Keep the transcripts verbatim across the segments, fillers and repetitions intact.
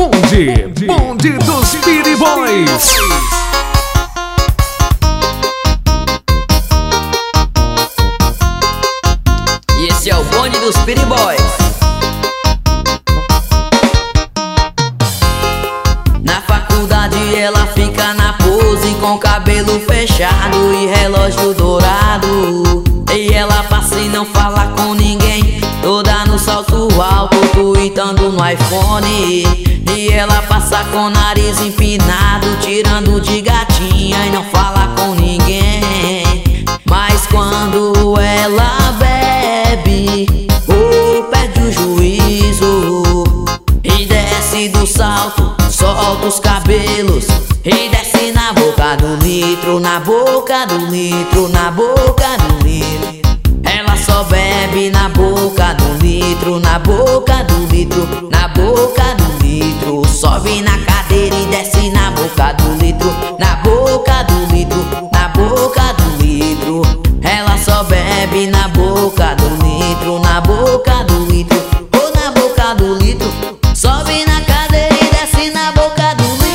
Bonde, bonde dos Speedy Boys. E esse é o bonde dos Speedy Boys. Na faculdade ela fica na pose, com cabelo fechado e relógio dourado. E ela passa e não fala com ninguém, toda no salto alto, tweetando no iPhone. E ela passa com o nariz empinado, tirando de gatinha e não fala com ninguém. Mas quando ela bebe, ou perde o juízo e desce do salto, solta os cabelos e desce na boca do litro, na boca do litro, na boca do litro. Ela só bebe na boca do litro, na boca do litro, na boca do litro. Sobe na cadeira e desce na boca do litro, na boca do litro, na boca do litro. Ela só bebe na boca do litro, na boca do litro, ou na boca do litro. Sobe na cadeira e desce na boca do litro.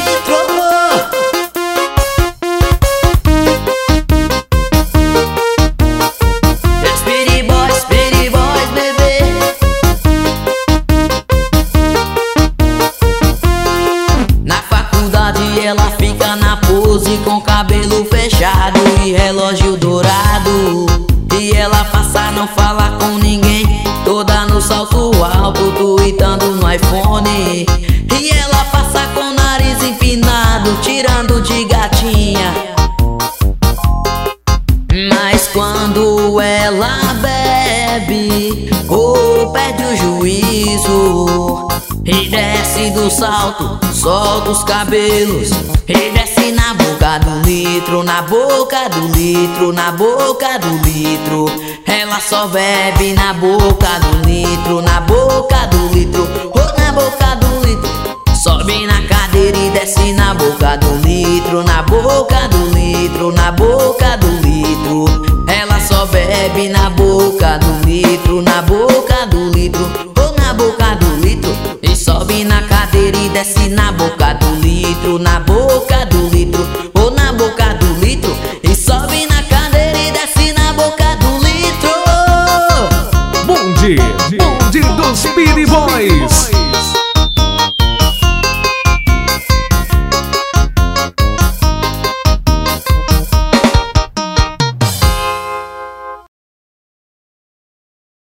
Speedy Boys, Speedy Boys, bebê. Na faculdade ela fica na pose, com cabelo fechado e relógio dourado. E ela passa, não fala com ninguém, toda no salto alto, tweetando no iPhone. E ela passa com o nariz empinado, tirando de gatinha. Mas quando ela bebe, ou perde o juízo e desce do salto, solta os cabelos e desce na boca do litro, na boca do litro, na boca do litro. Ela só bebe na boca do litro, na boca do litro, ou na boca do litro. Sobe na cadeira e desce na boca do litro, na boca do litro, na boca do litro. Ela só bebe na boca do litro, na boca do litro, ou na boca do litro. E sobe na cadeira e desce na boca do litro, na boca do litro, ou na boca do litro. E sobe na cadeira e desce na boca do litro. Bonde, bonde dos Speedy Boys.